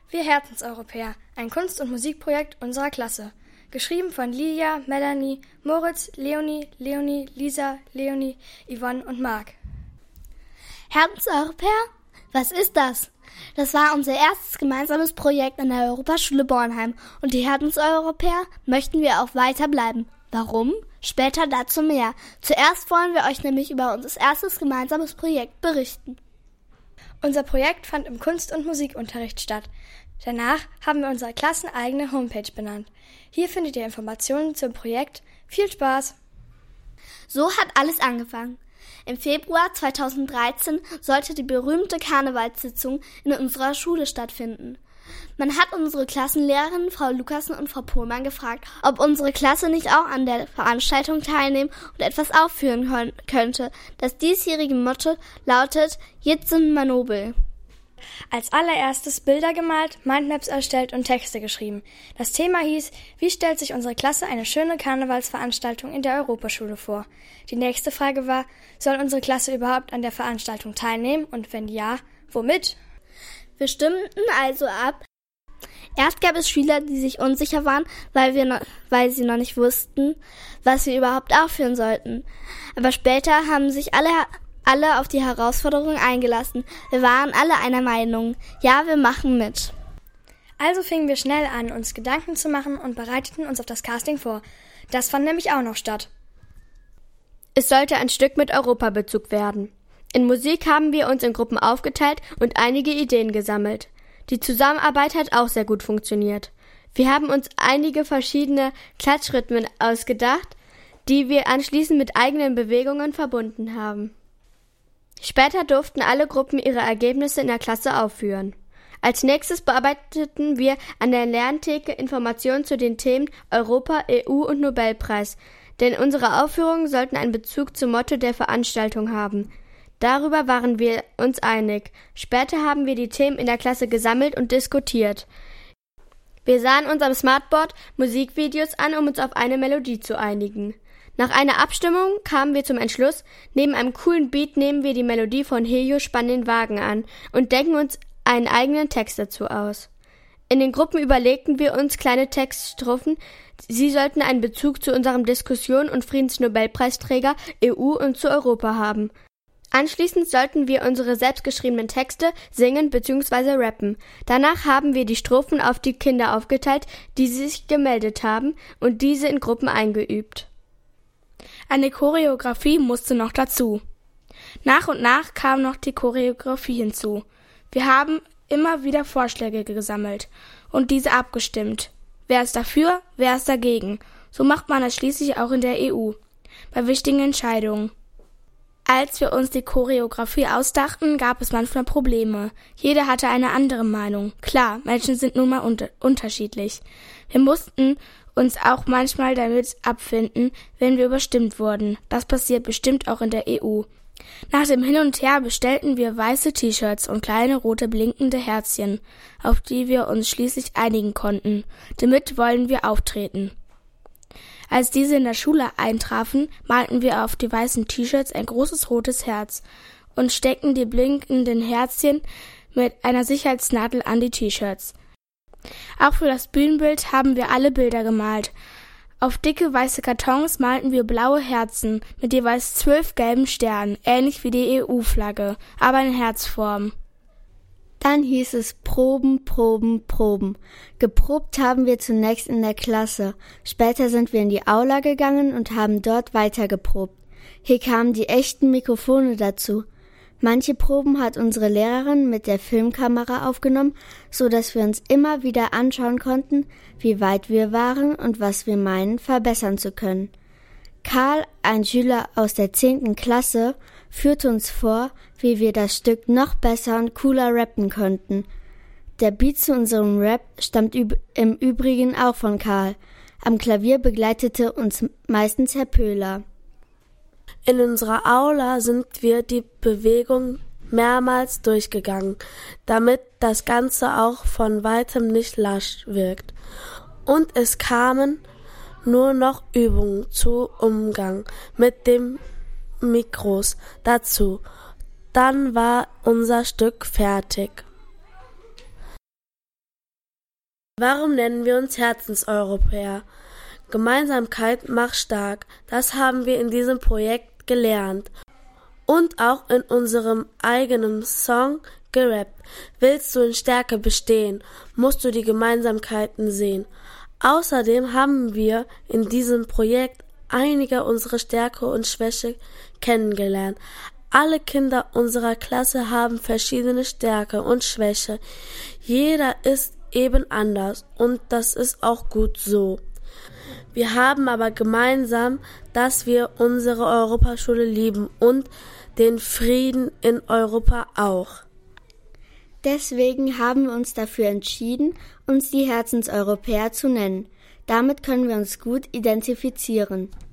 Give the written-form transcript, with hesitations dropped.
Wir Herzenseuropäer, ein Kunst- und Musikprojekt unserer Klasse. Geschrieben von Lilia, Melanie, Moritz, Leonie, Lisa, Leonie, Yvonne und Marc. Herzenseuropäer? Was ist das? Das war unser erstes gemeinsames Projekt an der Europaschule Bornheim und die Herzenseuropäer möchten wir auch weiter bleiben. Warum? Später dazu mehr. Zuerst wollen wir euch nämlich über unser erstes gemeinsames Projekt berichten. Unser Projekt fand im Kunst- und Musikunterricht statt. Danach haben wir unsere klasseneigene Homepage benannt. Hier findet ihr Informationen zum Projekt. Viel Spaß! So hat alles angefangen. Im Februar 2013 sollte die berühmte Karnevalssitzung in unserer Schule stattfinden. Man hat unsere Klassenlehrerin Frau Lukassen und Frau Pohlmann gefragt, ob unsere Klasse nicht auch an der Veranstaltung teilnehmen und etwas aufführen könnte. Das diesjährige Motto lautet Jetzt sind wir nobel. Als allererstes Bilder gemalt, Mindmaps erstellt und Texte geschrieben. Das Thema hieß, wie stellt sich unsere Klasse eine schöne Karnevalsveranstaltung in der Europaschule vor? Die nächste Frage war, soll unsere Klasse überhaupt an der Veranstaltung teilnehmen und wenn ja, womit? Wir stimmten also ab. Erst gab es Schüler, die sich unsicher waren, weil sie noch nicht wussten, was wir überhaupt aufführen sollten. Aber später haben sich alle auf die Herausforderung eingelassen. Wir waren alle einer Meinung. Ja, wir machen mit. Also fingen wir schnell an, uns Gedanken zu machen und bereiteten uns auf das Casting vor. Das fand nämlich auch noch statt. Es sollte ein Stück mit Europabezug werden. In Musik haben wir uns in Gruppen aufgeteilt und einige Ideen gesammelt. Die Zusammenarbeit hat auch sehr gut funktioniert. Wir haben uns einige verschiedene Klatschrhythmen ausgedacht, die wir anschließend mit eigenen Bewegungen verbunden haben. Später durften alle Gruppen ihre Ergebnisse in der Klasse aufführen. Als nächstes bearbeiteten wir an der Lerntheke Informationen zu den Themen Europa, EU und Nobelpreis, denn unsere Aufführungen sollten einen Bezug zum Motto der Veranstaltung haben. Darüber waren wir uns einig. Später haben wir die Themen in der Klasse gesammelt und diskutiert. Wir sahen uns am Smartboard Musikvideos an, um uns auf eine Melodie zu einigen. Nach einer Abstimmung kamen wir zum Entschluss, neben einem coolen Beat nehmen wir die Melodie von Hejo Spann den Wagen an und denken uns einen eigenen Text dazu aus. In den Gruppen überlegten wir uns kleine Textstrophen, sie sollten einen Bezug zu unserem Diskussion- und Friedensnobelpreisträger EU und zu Europa haben. Anschließend sollten wir unsere selbstgeschriebenen Texte singen bzw. rappen. Danach haben wir die Strophen auf die Kinder aufgeteilt, die sich gemeldet haben, und diese in Gruppen eingeübt. Eine Choreografie musste noch dazu. Nach und nach kam noch die Choreografie hinzu. Wir haben immer wieder Vorschläge gesammelt und diese abgestimmt. Wer ist dafür, wer ist dagegen? So macht man es schließlich auch in der EU, bei wichtigen Entscheidungen. Als wir uns die Choreografie ausdachten, gab es manchmal Probleme. Jeder hatte eine andere Meinung. Klar, Menschen sind nun mal unterschiedlich. Wir mussten uns auch manchmal damit abfinden, wenn wir überstimmt wurden. Das passiert bestimmt auch in der EU. Nach dem Hin und Her bestellten wir weiße T-Shirts und kleine rote blinkende Herzchen, auf die wir uns schließlich einigen konnten. Damit wollen wir auftreten. Als diese in der Schule eintrafen, malten wir auf die weißen T-Shirts ein großes rotes Herz und steckten die blinkenden Herzchen mit einer Sicherheitsnadel an die T-Shirts. Auch für das Bühnenbild haben wir alle Bilder gemalt. Auf dicke weiße Kartons malten wir blaue Herzen mit jeweils 12 gelben Sternen, ähnlich wie die EU-Flagge, aber in Herzform. Dann hieß es Proben, Proben, Proben. Geprobt haben wir zunächst in der Klasse. Später sind wir in die Aula gegangen und haben dort weiter geprobt. Hier kamen die echten Mikrofone dazu. Manche Proben hat unsere Lehrerin mit der Filmkamera aufgenommen, so dass wir uns immer wieder anschauen konnten, wie weit wir waren und was wir meinen, verbessern zu können. Karl, ein Schüler aus der 10. Klasse, führte uns vor, wie wir das Stück noch besser und cooler rappen könnten. Der Beat zu unserem Rap stammt im Übrigen auch von Karl. Am Klavier begleitete uns meistens Herr Pöhler. In unserer Aula sind wir die Bewegung mehrmals durchgegangen, damit das Ganze auch von weitem nicht lasch wirkt. Und es kamen nur noch Übungen zu Umgang mit dem Mikros dazu. Dann war unser Stück fertig. Warum nennen wir uns Herzenseuropäer? Gemeinsamkeit macht stark. Das haben wir in diesem Projekt gelernt. Und auch in unserem eigenen Song gerappt. Willst du in Stärke bestehen, musst du die Gemeinsamkeiten sehen. Außerdem haben wir in diesem Projekt einige unserer Stärke und Schwäche kennengelernt. Alle Kinder unserer Klasse haben verschiedene Stärke und Schwäche. Jeder ist eben anders und das ist auch gut so. Wir haben aber gemeinsam, dass wir unsere Europaschule lieben und den Frieden in Europa auch. Deswegen haben wir uns dafür entschieden, uns die Herzenseuropäer zu nennen. Damit können wir uns gut identifizieren.